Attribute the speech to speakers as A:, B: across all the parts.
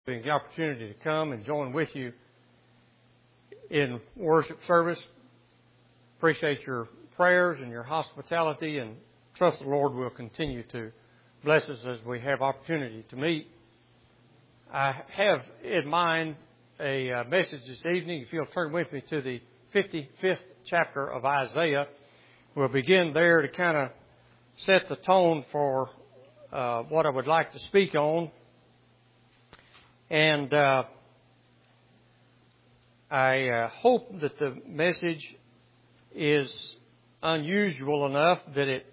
A: The opportunity to come and join with you in worship service. Appreciate your prayers and your hospitality, and trust the Lord will continue to bless us as we have opportunity to meet. I have in mind a message this evening. If you'll turn with me to the 55th chapter of Isaiah, we'll begin there to kind of set the tone for what I would like to speak on. And I hope that the message is unusual enough that it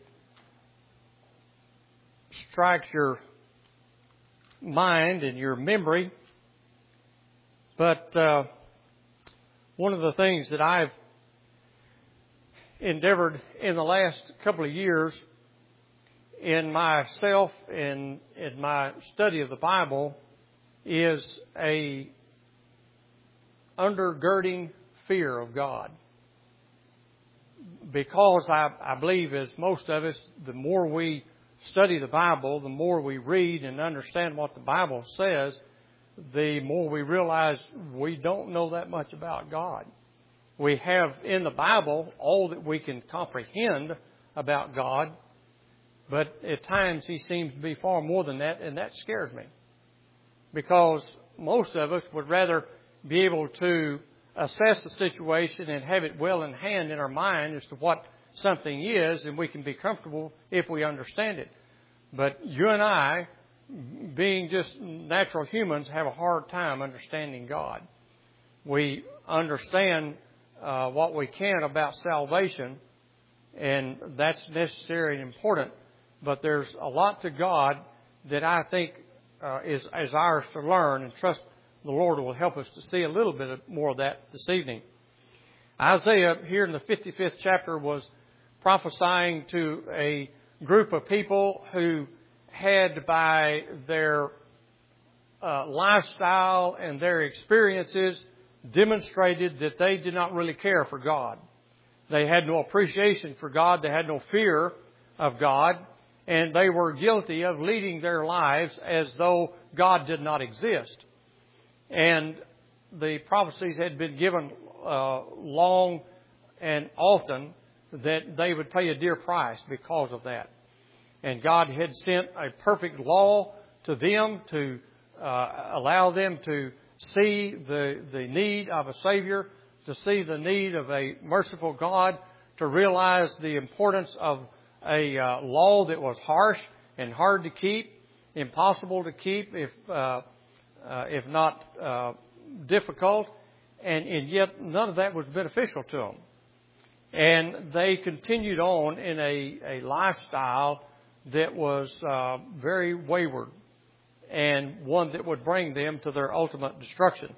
A: strikes your mind and your memory. But one of the things that I've endeavored in the last couple of years in myself and in my study of the Bible is a undergirding fear of God. Because I believe, as most of us, the more we study the Bible, the more we read and understand what the Bible says, the more we realize we don't know that much about God. We have in the Bible all that we can comprehend about God, but at times He seems to be far more than that, and that scares me. Because most of us would rather be able to assess the situation and have it well in hand in our mind as to what something is, and we can be comfortable if we understand it. But you and I, being just natural humans, have a hard time understanding God. We understand what we can about salvation, and that's necessary and important. But there's a lot to God that I think is ours to learn, and trust the Lord will help us to see a little bit more of that this evening. Isaiah, here in the 55th chapter, was prophesying to a group of people who had, by their lifestyle and their experiences, demonstrated that they did not really care for God. They had no appreciation for God. They had no fear of God. And they were guilty of leading their lives as though God did not exist. And the prophecies had been given long and often that they would pay a dear price because of that. And God had sent a perfect law to them to allow them to see the need of a Savior, to see the need of a merciful God, to realize the importance of a law that was harsh and hard to keep, impossible to keep if not difficult, and yet none of that was beneficial to them. And they continued on in a lifestyle that was very wayward, and one that would bring them to their ultimate destruction.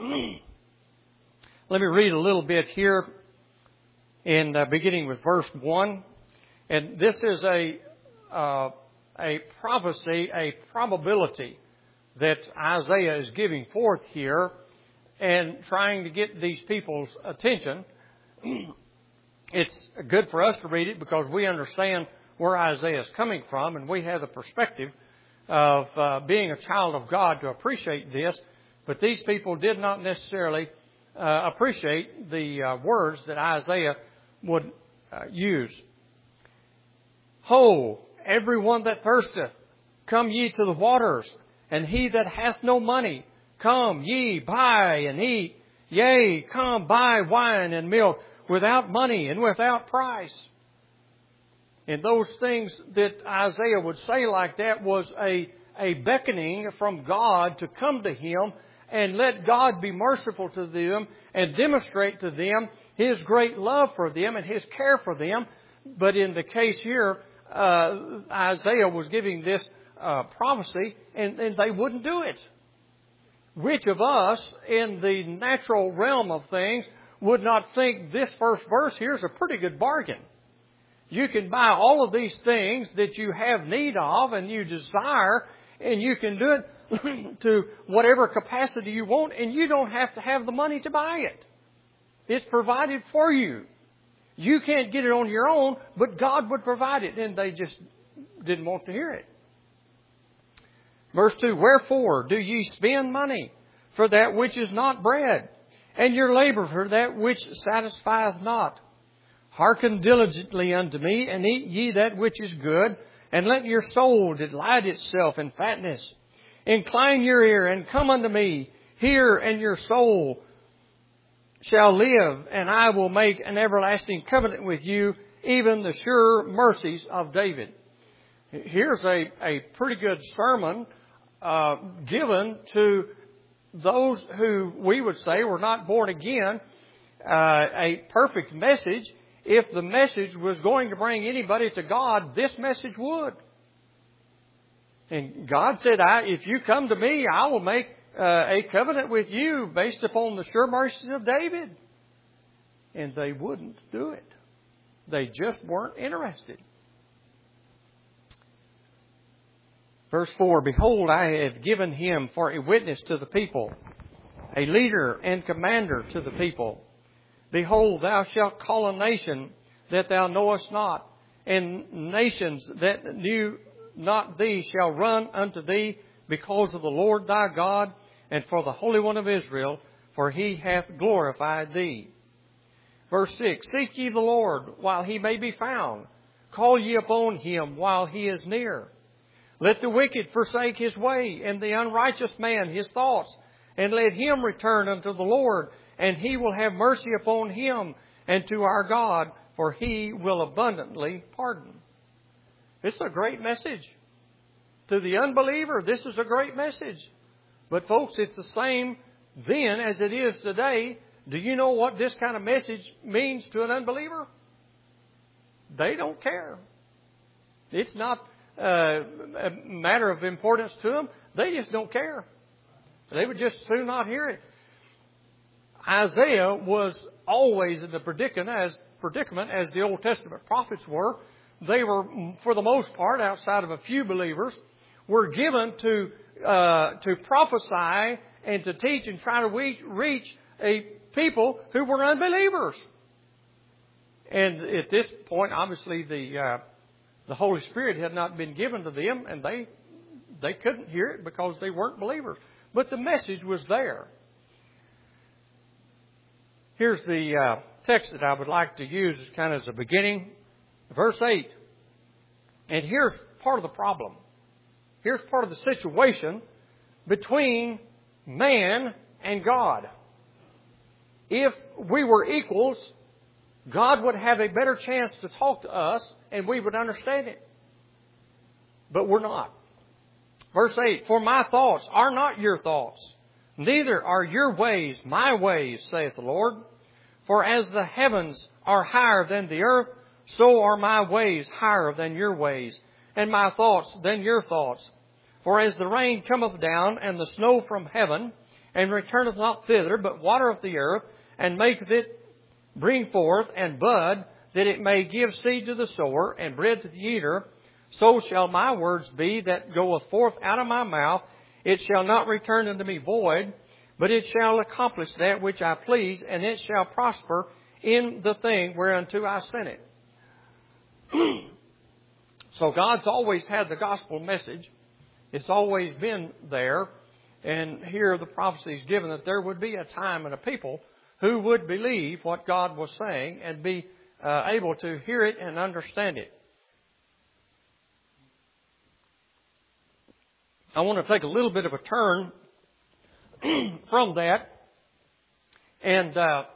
A: Let me read a little bit here, in beginning with verse 1. And this is a prophecy, a probability that Isaiah is giving forth here and trying to get these people's attention. It's good for us to read it because we understand where Isaiah is coming from, and we have the perspective of being a child of God to appreciate this. But these people did not necessarily appreciate the words that Isaiah would use. Ho, everyone that thirsteth, come ye to the waters, and he that hath no money, come ye, buy and eat. Yea, come buy wine and milk without money and without price. And those things that Isaiah would say like that was a beckoning from God to come to him and let God be merciful to them and demonstrate to them His great love for them and His care for them. But in the case here, Isaiah was giving this prophecy, and they wouldn't do it. Which of us, in the natural realm of things, would not think this first verse here is a pretty good bargain? You can buy all of these things that you have need of and you desire, and you can do it to whatever capacity you want, and you don't have to have the money to buy it. It's provided for you. You can't get it on your own, but God would provide it. And they just didn't want to hear it. Verse 2, wherefore do ye spend money for that which is not bread, and your labor for that which satisfieth not? Hearken diligently unto me, and eat ye that which is good, and let your soul delight itself in fatness. Incline your ear, and come unto me. Hear, and your soul shall live, and I will make an everlasting covenant with you, even the sure mercies of David. Here's a pretty good sermon given to those who we would say were not born again. A perfect message. If the message was going to bring anybody to God, this message would. And God said, if you come to me, I will make a covenant with you based upon the sure mercies of David. And they wouldn't do it. They just weren't interested. Verse 4, behold, I have given him for a witness to the people, a leader and commander to the people. Behold, thou shalt call a nation that thou knowest not, and nations that knew not thee shall run unto thee because of the Lord thy God, and for the Holy One of Israel, for he hath glorified thee. Verse 6, seek ye the Lord while he may be found. Call ye upon him while he is near. Let the wicked forsake his way, and the unrighteous man his thoughts, and let him return unto the Lord, and he will have mercy upon him and to our God, for he will abundantly pardon. This is a great message. To the unbeliever, this is a great message. But folks, it's the same then as it is today. Do you know what this kind of message means to an unbeliever? They don't care. It's not a matter of importance to them. They just don't care. They would just soon not hear it. Isaiah was always in the predicament as the Old Testament prophets were. They were, for the most part, outside of a few believers, were given to prophesy and to teach and try to reach a people who were unbelievers. And at this point, obviously, the Holy Spirit had not been given to them, and they couldn't hear it because they weren't believers. But the message was there. Here's the text that I would like to use kind of as a beginning. Verse 8. And here's part of the problem. Here's part of the situation between man and God. If we were equals, God would have a better chance to talk to us and we would understand it. But we're not. Verse 8, for my thoughts are not your thoughts, neither are your ways my ways, saith the Lord. For as the heavens are higher than the earth, so are my ways higher than your ways, and my thoughts than your thoughts. For as the rain cometh down, and the snow from heaven, and returneth not thither, but watereth the earth, and maketh it bring forth and bud, that it may give seed to the sower, and bread to the eater, so shall my words be that goeth forth out of my mouth. It shall not return unto me void, but it shall accomplish that which I please, and it shall prosper in the thing whereunto I sent it. So God's always had the gospel message. It's always been there. And here the prophecy is given that there would be a time and a people who would believe what God was saying and be able to hear it and understand it. I want to take a little bit of a turn from that and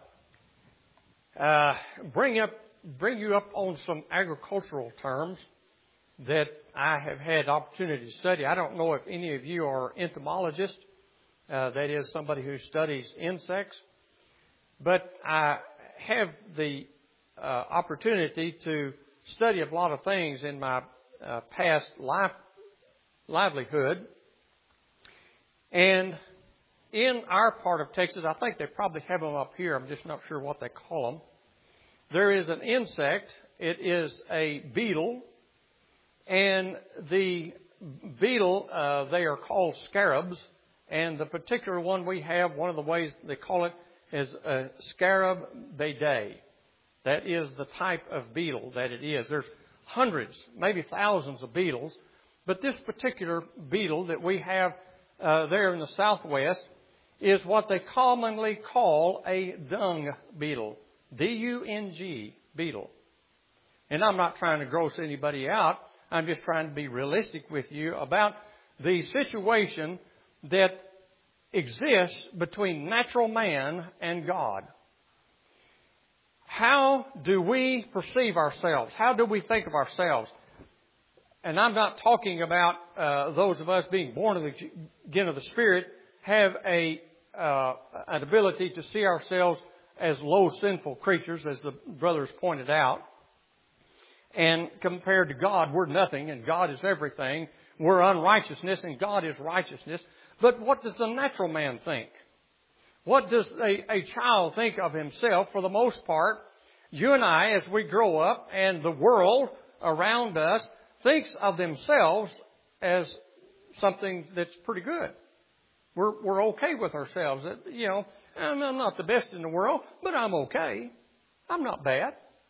A: bring you up on some agricultural terms that I have had opportunity to study. I don't know if any of you are entomologists, that is somebody who studies insects, but I have the opportunity to study a lot of things in my past livelihood. And in our part of Texas, I think they probably have them up here. I'm just not sure what they call them. There is an insect. It is a beetle. And the beetle, they are called scarabs. And the particular one we have, one of the ways they call it, is a Scarabaeidae. That is the type of beetle that it is. There's hundreds, maybe thousands of beetles. But this particular beetle that we have there in the southwest is what they commonly call a dung beetle. D-U-N-G, beetle. And I'm not trying to gross anybody out. I'm just trying to be realistic with you about the situation that exists between natural man and God. How do we perceive ourselves? How do we think of ourselves? And I'm not talking about those of us being born again of the Spirit have an ability to see ourselves as low, sinful creatures, as the brothers pointed out. And compared to God, we're nothing, and God is everything. We're unrighteousness, and God is righteousness. But what does the natural man think? What does a child think of himself? For the most part, you and I, as we grow up, and the world around us thinks of themselves as something that's pretty good. We're okay with ourselves. You know, I'm not the best in the world, but I'm okay. I'm not bad.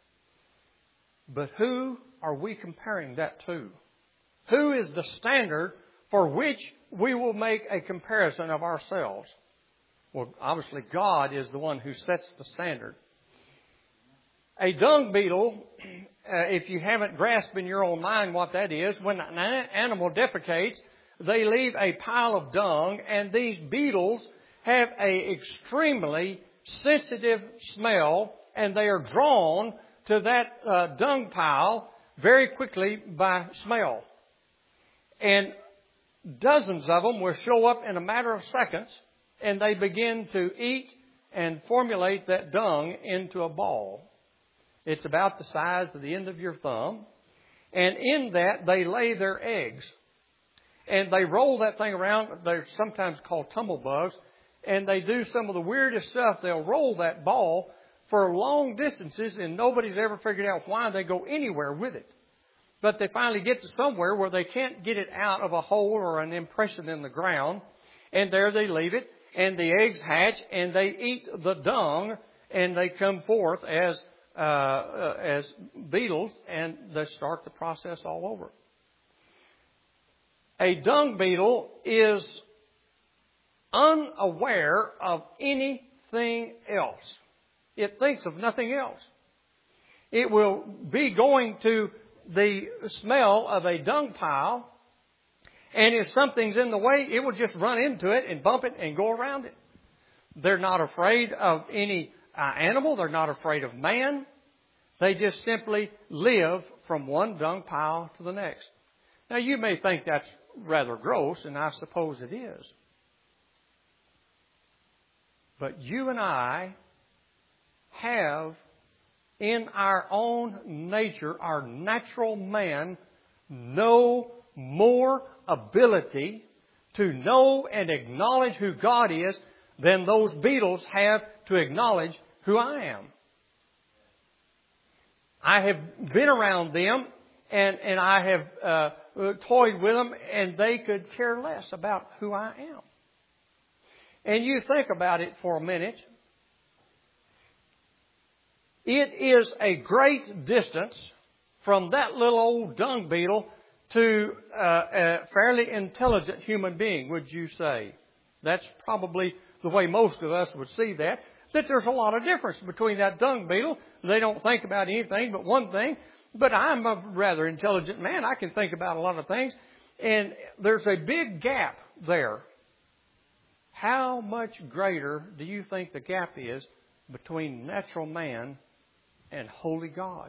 A: But who are we comparing that to? Who is the standard for which we will make a comparison of ourselves? Well, obviously God is the one who sets the standard. A dung beetle, if you haven't grasped in your own mind what that is, when an animal defecates, they leave a pile of dung, and these beetles have an extremely sensitive smell, and they are drawn to that dung pile very quickly by smell. And dozens of them will show up in a matter of seconds, and they begin to eat and formulate that dung into a ball. It's about the size of the end of your thumb. And in that, they lay their eggs. And they roll that thing around. They're sometimes called tumblebugs. And they do some of the weirdest stuff. They'll roll that ball for long distances, and nobody's ever figured out why they go anywhere with it. But they finally get to somewhere where they can't get it out of a hole or an impression in the ground. And there they leave it. And the eggs hatch, and they eat the dung, and they come forth as beetles, and they start the process all over. A dung beetle is unaware of anything else. It thinks of nothing else. It will be going to the smell of a dung pile, and if something's in the way, it will just run into it and bump it and go around it. They're not afraid of any animal. They're not afraid of man. They just simply live from one dung pile to the next. Now, you may think that's rather gross, and I suppose it is. But you and I have in our own nature, our natural man, no more ability to know and acknowledge who God is than those beetles have to acknowledge who I am. I have been around them, and I have toyed with them, and they could care less about who I am. And you think about it for a minute. It is a great distance from that little old dung beetle to a fairly intelligent human being, would you say? That's probably the way most of us would see that. That there's a lot of difference between that dung beetle. They don't think about anything but one thing. But I'm a rather intelligent man. I can think about a lot of things. And there's a big gap there. How much greater do you think the gap is between natural man and holy God?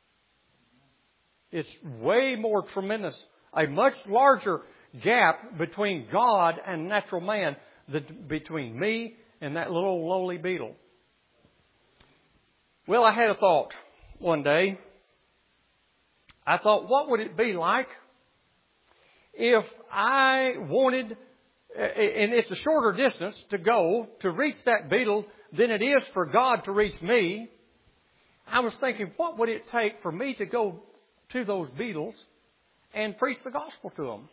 A: It's way more tremendous. A much larger gap between God and natural man than between me and that little lowly beetle. Well, I had a thought one day. I thought, what would it be like if I wanted, and it's a shorter distance to go to reach that beetle than it is for God to reach me. I was thinking, what would it take for me to go to those beetles and preach the gospel to them?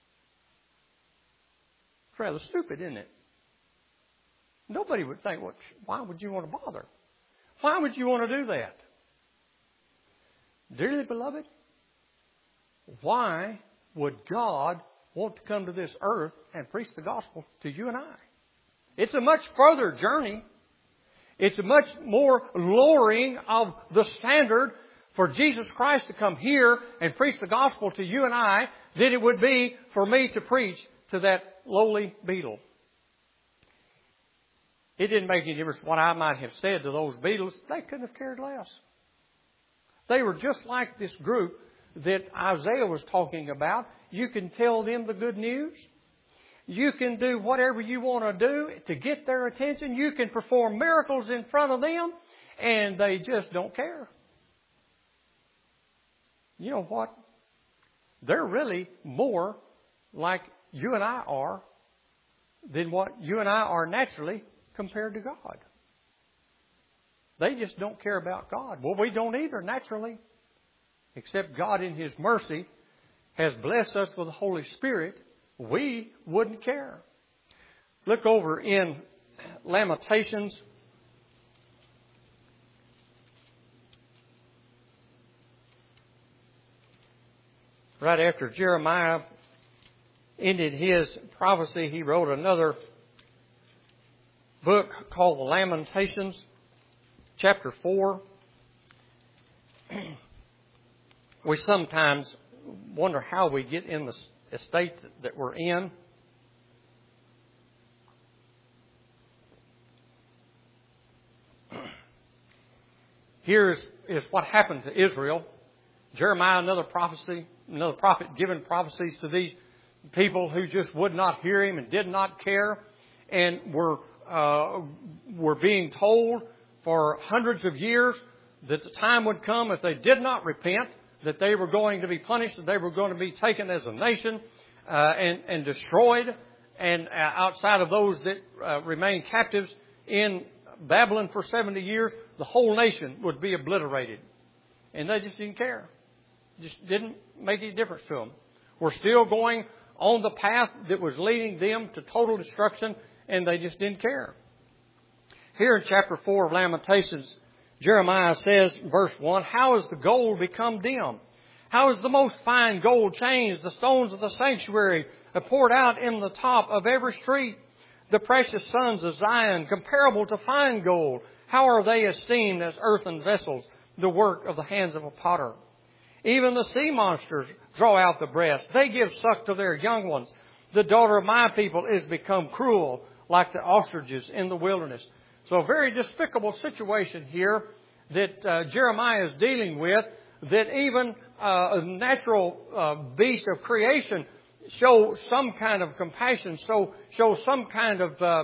A: It's rather stupid, isn't it? Nobody would think, well, why would you want to bother? Why would you want to do that? Dearly beloved, why would God want to come to this earth and preach the gospel to you and I? It's a much further journey. It's a much more lowering of the standard for Jesus Christ to come here and preach the gospel to you and I than it would be for me to preach to that lowly beetle. It didn't make any difference what I might have said to those beetles. They couldn't have cared less. They were just like this group that Isaiah was talking about. You can tell them the good news. You can do whatever you want to do to get their attention. You can perform miracles in front of them, and they just don't care. You know what? They're really more like you and I are than what you and I are naturally compared to God. They just don't care about God. Well, we don't either naturally, except God in His mercy has blessed us with the Holy Spirit. We wouldn't care. Look over in Lamentations. Right after Jeremiah ended his prophecy, he wrote another book called the Lamentations, chapter 4. We sometimes wonder how we get in the state that we're in. Here is what happened to Israel. Jeremiah, another prophet giving prophecies to these people who just would not hear him and did not care, and were being told for hundreds of years that the time would come if they did not repent, that they were going to be punished, that they were going to be taken as a nation and destroyed, and outside of those that remained captives in Babylon for 70 years, the whole nation would be obliterated. And they just didn't care. Just didn't make any difference to them. We're still going on the path that was leading them to total destruction, and they just didn't care. Here in chapter 4 of Lamentations, Jeremiah says, verse 1, "How has the gold become dim? How is the most fine gold changed? The stones of the sanctuary are poured out in the top of every street. The precious sons of Zion, comparable to fine gold, how are they esteemed as earthen vessels, the work of the hands of a potter? Even the sea monsters draw out the breast. They give suck to their young ones. The daughter of my people is become cruel, like the ostriches in the wilderness." So a very despicable situation here that Jeremiah is dealing with, that even a natural beast of creation show some kind of compassion, show some kind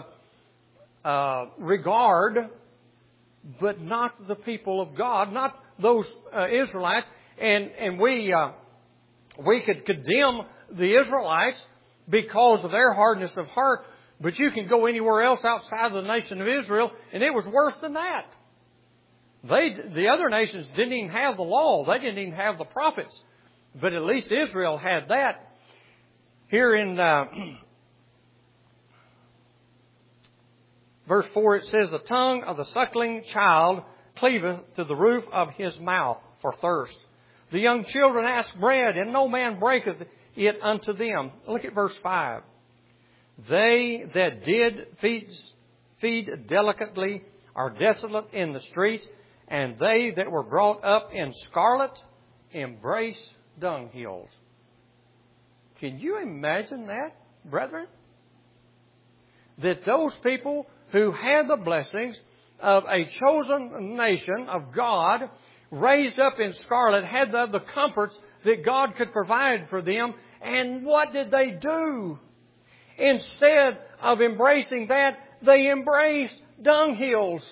A: of regard, but not the people of God, not those Israelites. And we could condemn the Israelites because of their hardness of heart, but you can go anywhere else outside of the nation of Israel, and it was worse than that. The other nations didn't even have the law. They didn't even have the prophets. But at least Israel had that. Here in verse 4 it says, "The tongue of the suckling child cleaveth to the roof of his mouth for thirst. The young children ask bread, and no man breaketh it unto them." Look at verse 5. "They that did feed delicately are desolate in the streets, and they that were brought up in scarlet embrace dunghills." Can you imagine that, brethren? That those people who had the blessings of a chosen nation of God, raised up in scarlet, had the comforts that God could provide for them, and what did they do? Instead of embracing that, they embraced dunghills.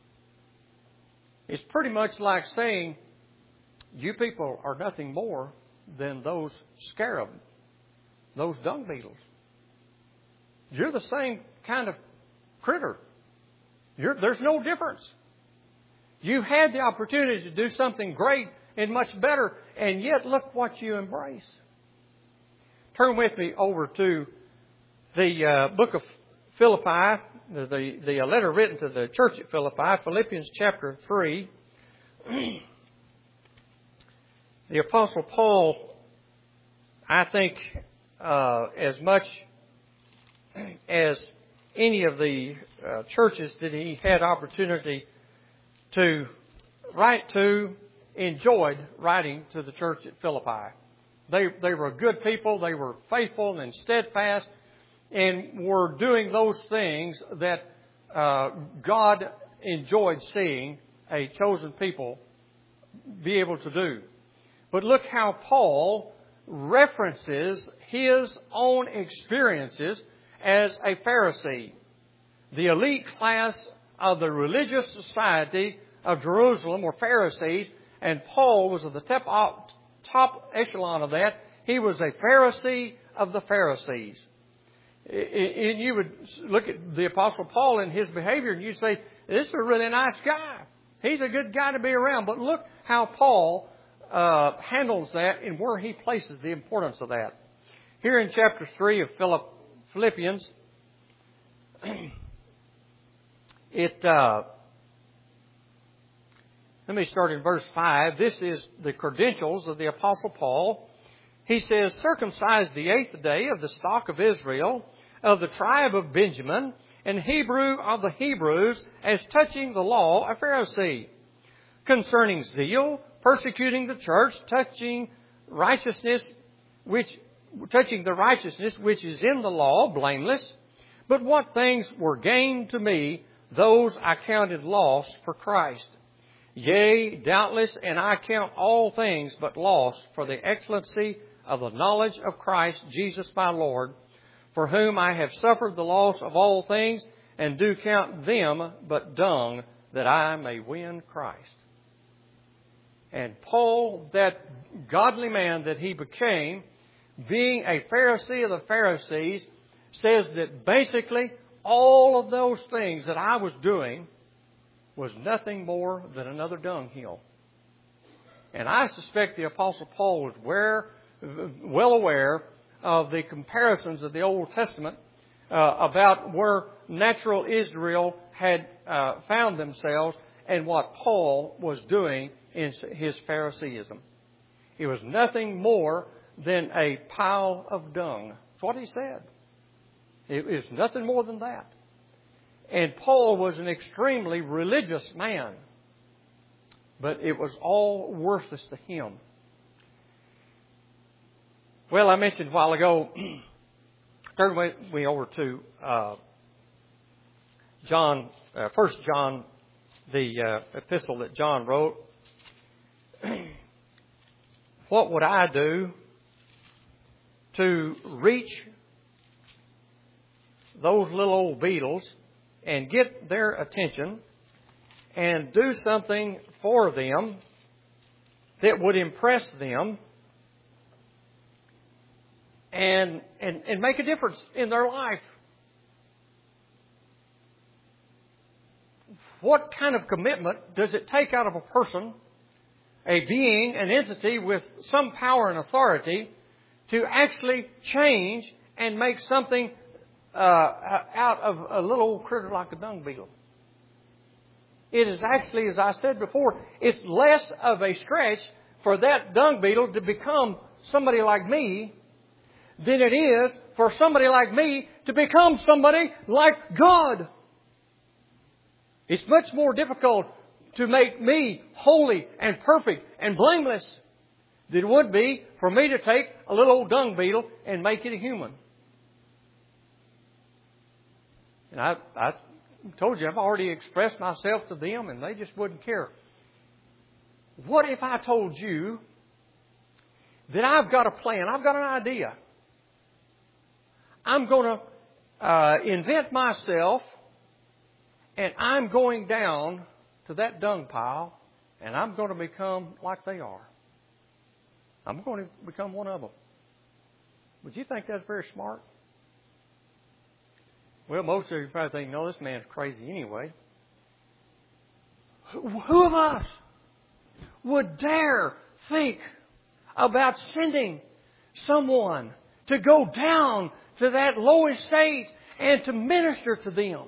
A: It's pretty much like saying, you people are nothing more than those scarab, those dung beetles. You're the same kind of critter. There's no difference. You had the opportunity to do something great and much better, and yet look what you embrace. Turn with me over to the book of Philippi, the letter written to the church at Philippi, Philippians chapter 3. The Apostle Paul I think as much as any of the churches that he had opportunity to write to, enjoyed writing to the church at Philippi. They were good people. They were faithful and steadfast, and were doing those things that God enjoyed seeing a chosen people be able to do. But look how Paul references his own experiences as a Pharisee, the elite class of the religious society of Jerusalem were Pharisees, and Paul was at the top echelon of that. He was a Pharisee of the Pharisees. And you would look at the Apostle Paul and his behavior, and you'd say, this is a really nice guy. He's a good guy to be around. But look how Paul handles that and where he places the importance of that. Here in chapter 3 of Philippians, let me start in verse 5. This is the credentials of the Apostle Paul. He says, circumcised the 8th day of the stock of Israel, of the tribe of Benjamin, and Hebrew of the Hebrews, as touching the law, a Pharisee. Concerning zeal, persecuting the church, touching the righteousness which is in the law, blameless. But what things were gained to me, those I counted loss for Christ. Yea, doubtless, and I count all things but loss for the excellency of the knowledge of Christ Jesus my Lord, for whom I have suffered the loss of all things, and do count them but dung, that I may win Christ. And Paul, that godly man that he became, being a Pharisee of the Pharisees, says that basically all of those things that I was doing was nothing more than another dunghill. And I suspect the Apostle Paul was well aware of the comparisons of the Old Testament about where natural Israel had found themselves and what Paul was doing in his Phariseeism. It was nothing more than a pile of dung. That's what he said. It is nothing more than that. And Paul was an extremely religious man, but it was all worthless to him. Well, I mentioned a while ago, turn me over to John, 1 John, the epistle that John wrote. What would I do to reach those little old beetles and get their attention and do something for them that would impress them and make a difference in their life? What kind of commitment does it take out of a person, a being, an entity with some power and authority, to actually change and make something out of a little old critter like a dung beetle? It is actually, as I said before, it's less of a stretch for that dung beetle to become somebody like me than it is for somebody like me to become somebody like God. It's much more difficult to make me holy and perfect and blameless than it would be for me to take a little old dung beetle and make it a human. And I told you, I've already expressed myself to them, and they just wouldn't care. What if I told you that I've got a plan, I've got an idea. I'm going to invent myself, and I'm going down to that dung pile, and I'm going to become like they are. I'm going to become one of them. Would you think that's very smart? Well, most of you probably think, no, this man's crazy anyway. Who of us would dare think about sending someone to go down to that low estate and to minister to them?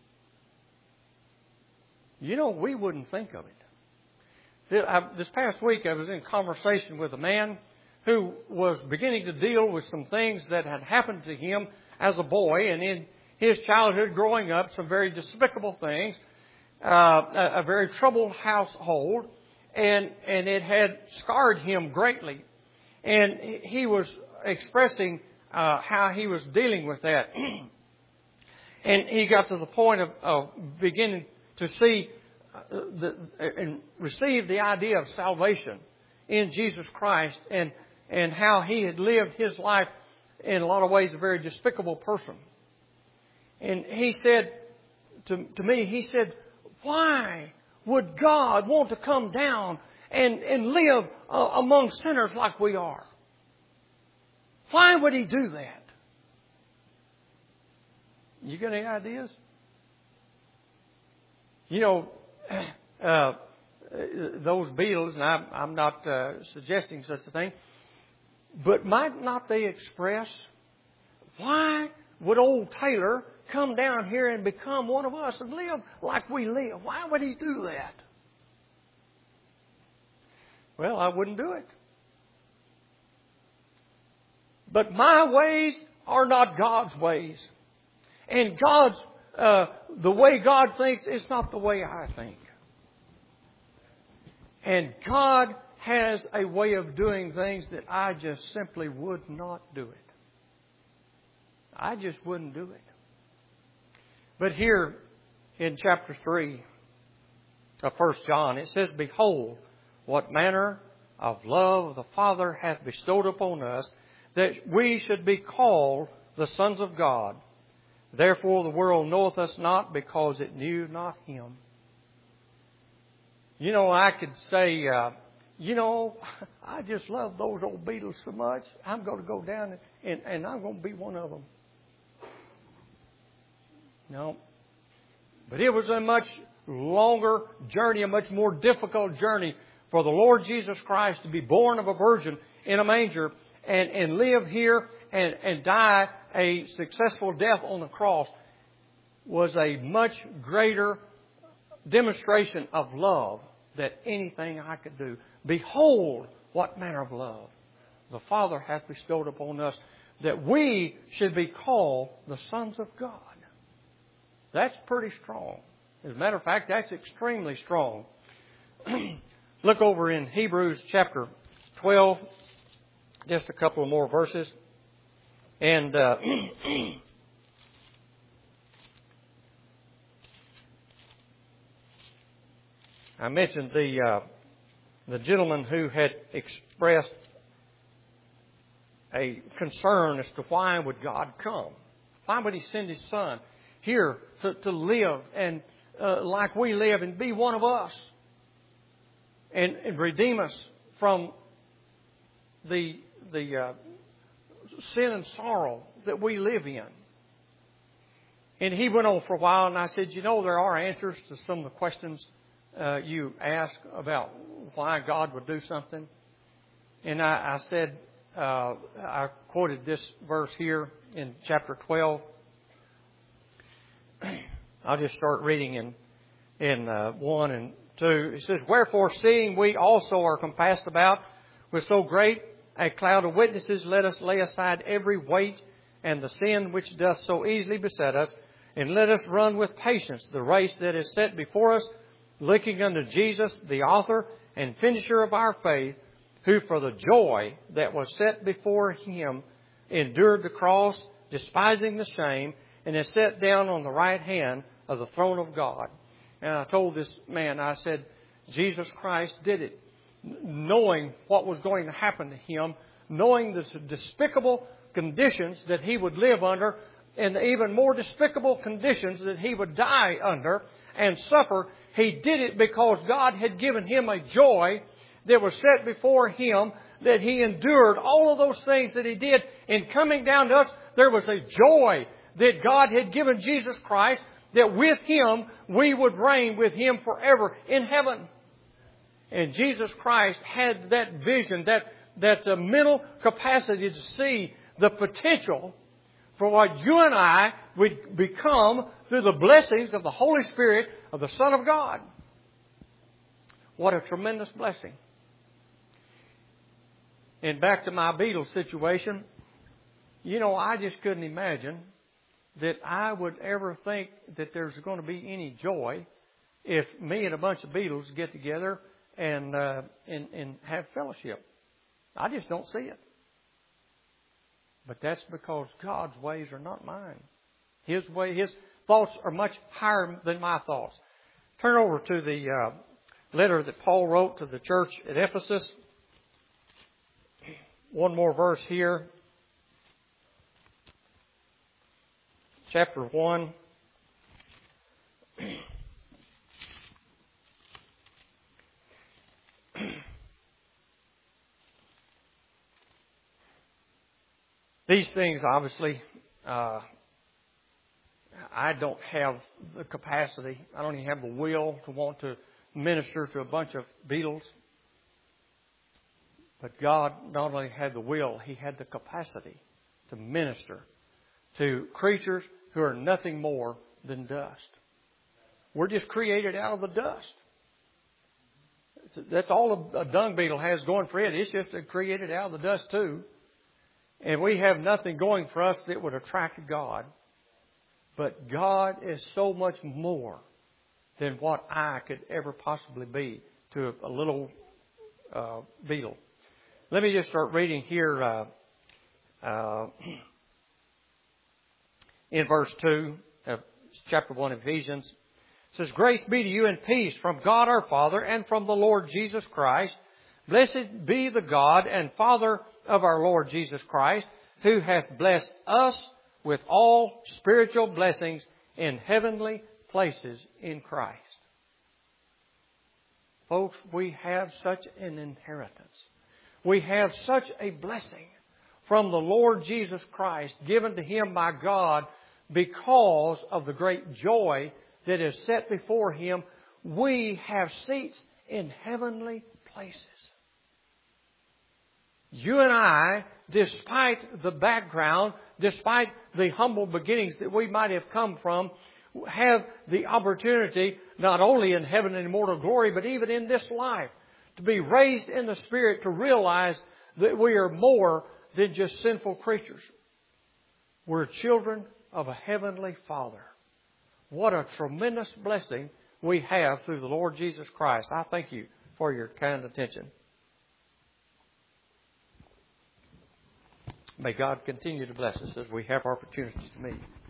A: You know, we wouldn't think of it. This past week I was in conversation with a man who was beginning to deal with some things that had happened to him as a boy, and in his childhood growing up, some very despicable things, a very troubled household, and it had scarred him greatly. And he was expressing how he was dealing with that. And he got to the point of beginning to see and receive the idea of salvation in Jesus Christ, and how he had lived his life in a lot of ways a very despicable person. And he said to me, he said, why would God want to come down and live among sinners like we are? Why would He do that? You got any ideas? You know, those Beatles, and I'm not suggesting such a thing, but might not they express, why would old Taylor come down here and become one of us and live like we live? Why would he do that? Well, I wouldn't do it. But my ways are not God's ways. And God's, the way God thinks is not the way I think. And God has a way of doing things that I just simply would not do it. I just wouldn't do it. But here in chapter 3 of 1 John, it says, Behold, what manner of love the Father hath bestowed upon us, that we should be called the sons of God. Therefore the world knoweth us not, because it knew not Him. You know, I could say, I just love those old Beatles so much, I'm going to go down and I'm going to be one of them. No. But it was a much longer journey, a much more difficult journey for the Lord Jesus Christ to be born of a virgin in a manger and live here and die a successful death on the cross was a much greater demonstration of love than anything I could do. Behold, what manner of love the Father hath bestowed upon us, that we should be called the sons of God. That's pretty strong. As a matter of fact, that's extremely strong. Look over in Hebrews chapter 12, just a couple of more verses. And I mentioned the gentleman who had expressed a concern as to why would God come? Why would He send His Son here to live and like we live and be one of us and redeem us from the sin and sorrow that we live in? And he went on for a while, and I said, there are answers to some of the questions you ask about why God would do something. And I said, I quoted this verse here in chapter 12. I'll just start reading in 1 and 2. It says, Wherefore, seeing we also are compassed about with so great a cloud of witnesses, let us lay aside every weight and the sin which doth so easily beset us, and let us run with patience the race that is set before us, looking unto Jesus, the author and finisher of our faith, who for the joy that was set before Him endured the cross, despising the shame, and is set down on the right hand of the throne of God. And I told this man, I said, Jesus Christ did it, knowing what was going to happen to Him, knowing the despicable conditions that He would live under, and the even more despicable conditions that He would die under and suffer. He did it because God had given Him a joy that was set before Him, that He endured all of those things that He did. In coming down to us, there was a joy that God had given Jesus Christ, that with Him we would reign with Him forever in heaven. And Jesus Christ had that vision, that mental capacity to see the potential for what you and I would become through the blessings of the Holy Spirit of the Son of God. What a tremendous blessing. And back to my Beatles situation, you know, I just couldn't imagine that I would ever think that there's going to be any joy if me and a bunch of Beatles get together and have fellowship. I just don't see it. But that's because God's ways are not mine. His thoughts are much higher than my thoughts. Turn over to the letter that Paul wrote to the church at Ephesus. One more verse here. Chapter 1. These things, obviously, I don't have the capacity. I don't even have the will to want to minister to a bunch of Beatles. But God not only had the will, He had the capacity to minister to creatures who are nothing more than dust. We're just created out of the dust. That's all a dung beetle has going for it. It's just created out of the dust too. And we have nothing going for us that would attract God. But God is so much more than what I could ever possibly be to a little beetle. Let me just start reading here in verse 2 of chapter 1 of Ephesians. It says, "Grace be to you and peace from God our Father and from the Lord Jesus Christ. Blessed be the God and Father of our Lord Jesus Christ, who hath blessed us with all spiritual blessings in heavenly places in Christ." Folks, we have such an inheritance. We have such a blessing from the Lord Jesus Christ given to Him by God because of the great joy that is set before Him. We have seats in heavenly places. You and I, despite the background, despite the humble beginnings that we might have come from, have the opportunity, not only in heaven and immortal glory, but even in this life, to be raised in the Spirit, to realize that we are more than just sinful creatures. We're children of a heavenly Father. What a tremendous blessing we have through the Lord Jesus Christ. I thank you for your kind attention. May God continue to bless us as we have opportunities to meet.